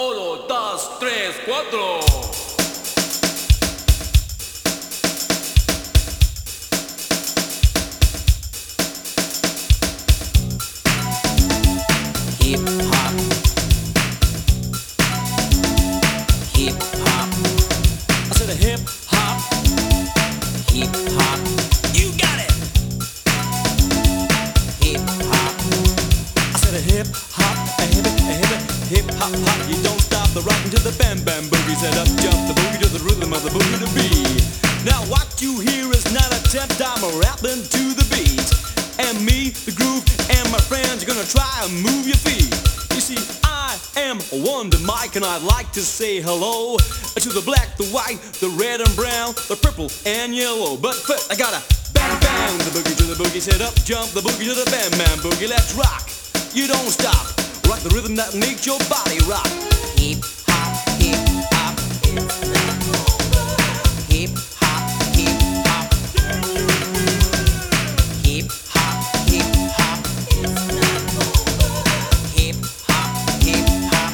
Uno, dos, tres, cuatro. Hip hop, hip hop. I said a hip hop, hip hop. You got it. Hip hop. I said a hip hop, hip hop hop. You don't stop the rockin' to the bam bam boogie. Set up, jump the boogie to the rhythm of the boogie to beat. Now what you hear is not a tempt. I'm rapping to the beat. And me, the groove, and my friends are gonna try and move your feet. You see, I am Wonder Mike, and I'd like to say hello to the black, the white, the red and brown, the purple and yellow. But first, I gotta bang bang the boogie to the boogie. Set up, jump the boogie to the bam bam boogie. Let's rock. You don't stop. Rock the rhythm that makes your body rock. Hip hop, hip hop, hip hop, hip hop. Hip hop, hip hop, hip hop, hip hop.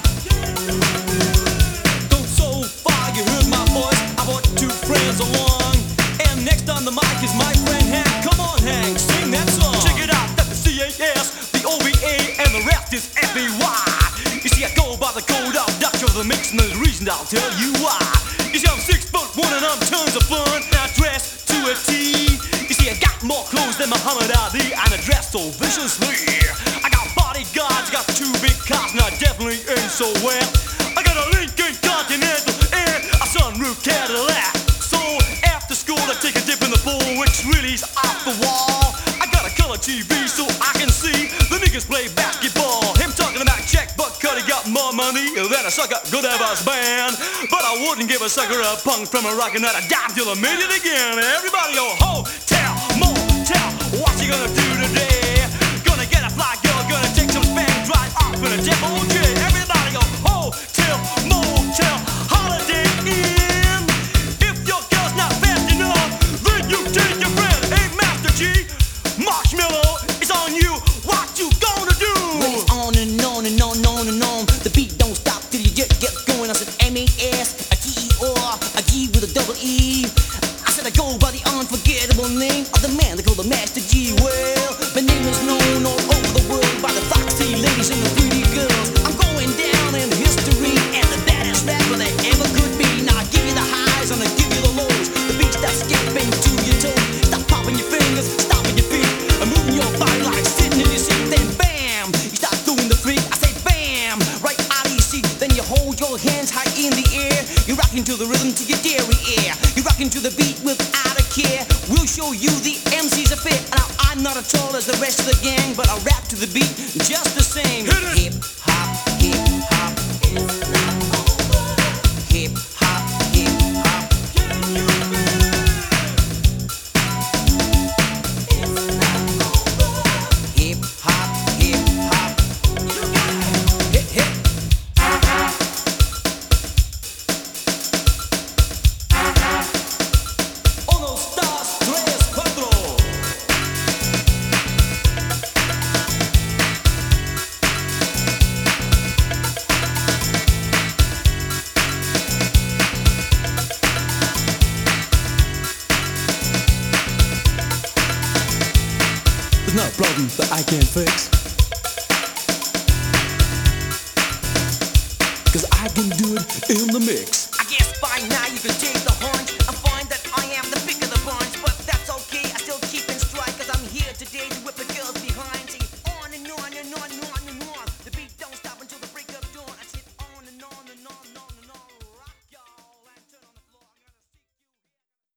Go so far, you heard my voice. I brought two friends along, and next on the mic is my friend Hank. Come on, Hank, sing that song. Check it out, that's the CAS, the OVA, and the rest is FAY. You see, I go by the code of Doctor of the Mix, and there's a reason I'll tell you why. You see, I'm 6'1" and I'm tons of fun, and I dress to a T. You see, I got more clothes than Muhammad Ali, and I dress so viciously. I got bodyguards, got two big cars, and I definitely ain't so well. I got a Lincoln Continental and a sunroof Cadillac. So after school, I take a dip in the pool, which really's off the wall. I got a color TV so I can see the niggas play basketball. Him talking about checkbook, cut, he got more money than a sucker could ever spend. But I wouldn't give a sucker a punk from a rockin' out a dime till I made it again. Everybody go, hotel, motel, what you gonna do today? Gonna get a fly girl, gonna take some spank, drive off in a Jeff OJ. Everybody go, hotel, motel, holiday inn. If your girl's not fast enough, then you take your friend. Hey, Master G, Marshmallow, it's on you. What you gonna do? Well, it's on and on and on and on and on. The beat don't stop till you get going. I said M-A-S-T-E-R, a G with a double E. I said I go by the unforgettable name of the man they call the Master G. Well, my name is known all over the world by the foxy ladies and the pretty girls. I'm going down in history and the baddest rapper that ever could be. Now I give you the highs and I give you the lows. The beat starts skipping to your toes. Stop popping your fingers, stomping your feet, and moving your body like sitting in your seat. Then bam, you start doing the freak. I say bam, right out of your seat. Then you hold your hands high in the air. You're rocking to the rhythm to your dairy air. You're rocking to the beat without a care. We'll show you the MC's are fit. Now I'm not as tall as the rest of the gang, but I rap to the beat just the same. Hip hop, hip hop, hip hop, hip hop. Hip hop, hip hop. Hip hip. Uno, dos, tres, cuatro. There's not a problem that I can't fix, 'cause I can do it in the mix. I guess by